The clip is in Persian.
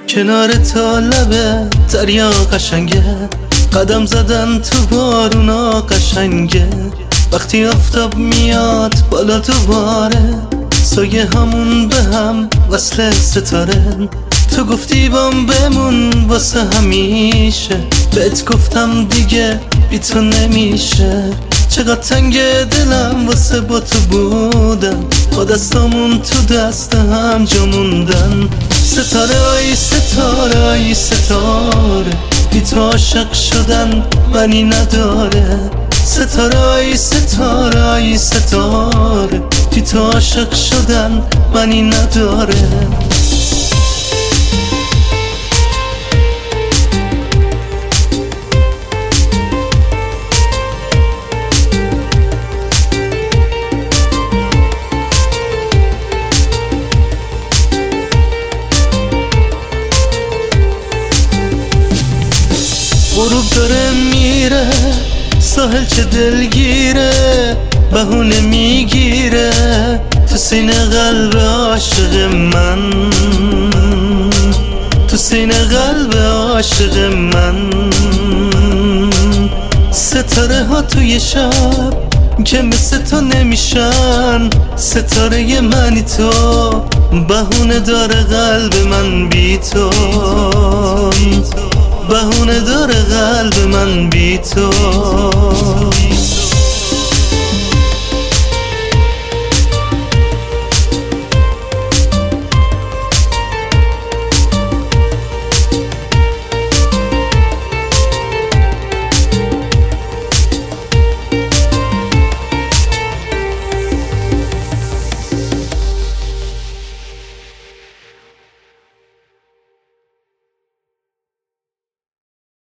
کنار تا لبه دریا قشنگه، قدم زدن تو بارونا قشنگه. وقتی آفتاب میاد بالا دوباره، سایه همون به هم وصل ستاره. تو گفتی بام بمون واسه همیشه، بهت گفتم دیگه بی تو نمیشه. چقدر تنگ دلم واسه با تو بودم، با دستامون تو دست هم جا موندن. ستاره آی ستاره آی ستاره، بی تو عاشق شدن منی نداره. ستاره آی ستاره آی ستاره، بی تو عاشق شدن منی نداره. غروب داره میره، ساحل چه دلگیره، بهونه میگیره تو سینه قلب عاشق من، تو سینه قلب عاشق من. ستاره ها توی شب که مثل تو نمیشن، ستاره منی تو، بهونه داره قلب من بی تو، بهونه داره قلب من بی تو.